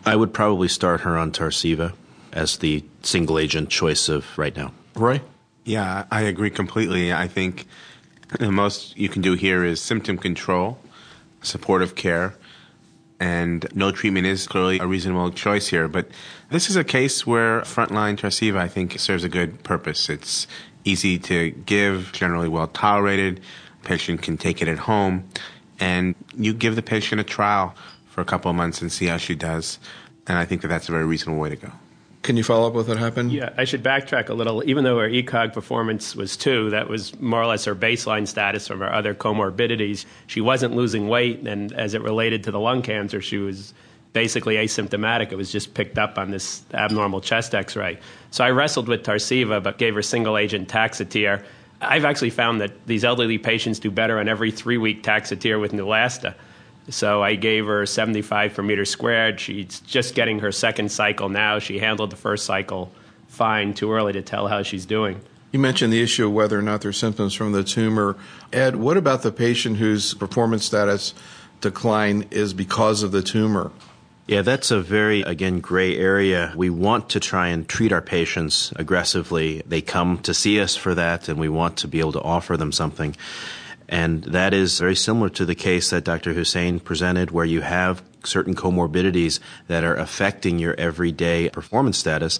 I would probably start her on Tarceva as the single agent choice of right now. Roy? Yeah, I agree completely. I think the most you can do here is symptom control, supportive care, and no treatment is clearly a reasonable choice here. But this is a case where frontline Tarceva, I think, serves a good purpose. It's easy to give, generally well tolerated. The patient can take it at home, and you give the patient a trial for a couple of months and see how she does. And I think that that's a very reasonable way to go. Can you follow up with what happened? Yeah, I should backtrack a little. Even though her ECOG performance was 2, that was more or less her baseline status from her other comorbidities. She wasn't losing weight, and as it related to the lung cancer, she was basically asymptomatic. It was just picked up on this abnormal chest X-ray. So I wrestled with Tarceva, but gave her single-agent Taxotere. I've actually found that these elderly patients do better on every 3-week Taxotere with Neulasta. So I gave her 75 per meter squared. She's just getting her second cycle now. She handled the first cycle fine. Too early to tell how she's doing. You mentioned the issue of whether or not there's symptoms from the tumor. Ed, what about the patient whose performance status decline is because of the tumor? Yeah, that's a very, again, gray area. We want to try and treat our patients aggressively. They come to see us for that, and we want to be able to offer them something. And that is very similar to the case that Dr. Hussain presented, where you have certain comorbidities that are affecting your everyday performance status.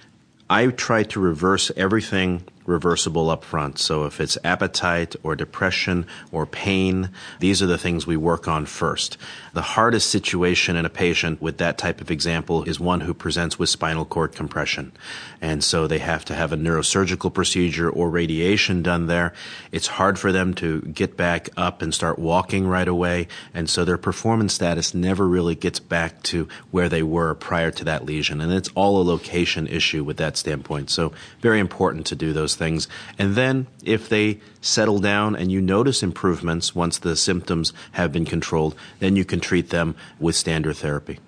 I try to reverse everything reversible up front. So if it's appetite or depression or pain, these are the things we work on first. The hardest situation in a patient with that type of example is one who presents with spinal cord compression. And so they have to have a neurosurgical procedure or radiation done there. It's hard for them to get back up and start walking right away. And so their performance status never really gets back to where they were prior to that lesion. And it's all a location issue with that standpoint. So very important to do those things. And then if they settle down and you notice improvements once the symptoms have been controlled, then you can treat them with standard therapy.